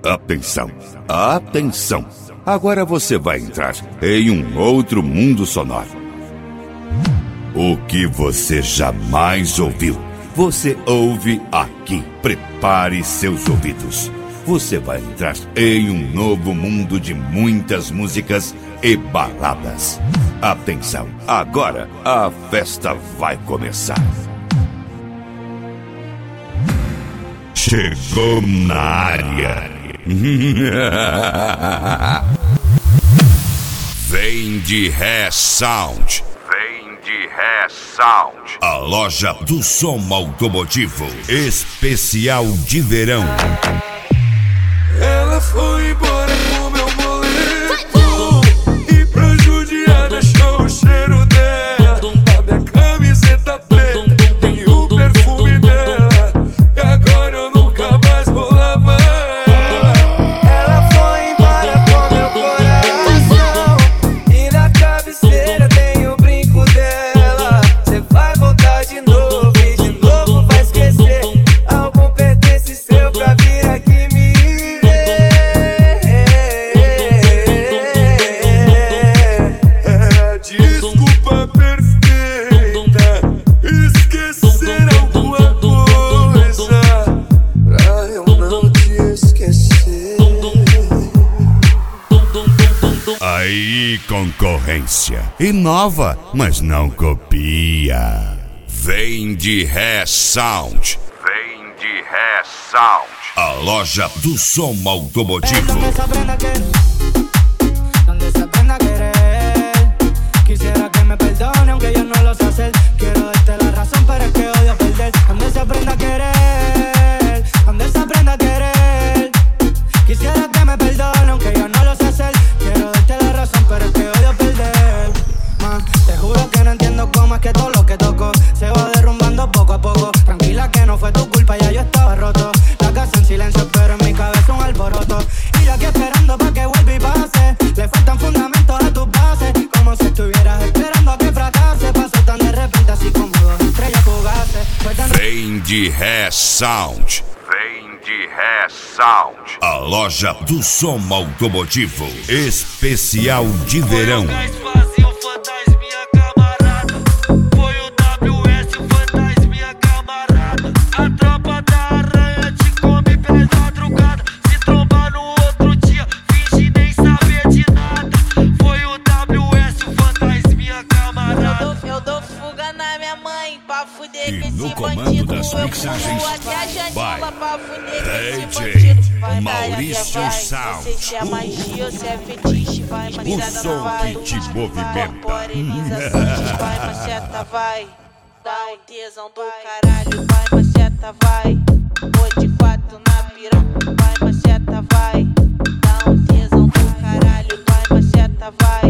Atenção, atenção! Agora você vai entrar em um outro mundo sonoro. O que você jamais ouviu, você ouve aqui. Prepare seus ouvidos. Você vai entrar em um novo mundo de muitas músicas e baladas. Atenção, agora a festa vai começar. Chegou na área. Vem de Ré Sound. Vem de Ré Sound. A loja do som automotivo. Especial de verão. Ela foi embora com meu boleto e pra judiar deixou o cheiro dela. A minha camiseta preta tem o perfume dela. E agora eu nunca mais vou lavar. Ela foi embora com meu coração e na cabeceira tem o brinco dela. Cê vai voltar de novo e de novo vai esquecer. Algum pertence seu pra vir aqui me desculpa perfeita, esquecer alguma coisa pra eu não te esquecer. Aí, concorrência. Inova, mas não copia. Vem de Ré Sound. Vem de Ré Sound. A loja do som automotivo. Donde se aprenda a querer. Quisiera que me perdone aunque yo no lo sé hacer. Quiero darte la razón pero es que odio perder. Donde se aprenda a querer. Donde se aprenda a querer. Quisiera que me perdone aunque yo no lo sé hacer. Quiero darte la razón pero es que odio perder. Te juro que no entiendo cómo es que todo lo que toco se va derrumbando poco a poco. Tranquila que no fue tu culpa, ya yo estaba roto. La casa en silencio pero en mi cabeza un alboroto. Y yo aquí esperando pa' que vuelva y pase. Le faltan fundamentos a tus bases. Como si estuvieras esperando a que fracase. Pasó tan de repente así como dos estrellas fugaces. Vem de Ré Sound. Vem de Ré Sound. A loja do som automotivo. Especial de verão. E no comando das mixagens, vai DJ Maurício Sound. O som que te movimenta. Vai, maceta, vai. Dá um tesão do caralho, vai, maceta, vai. Vou de 4 na piroca, vai, maceta, vai. Dá um tesão do caralho, vai, maceta, vai.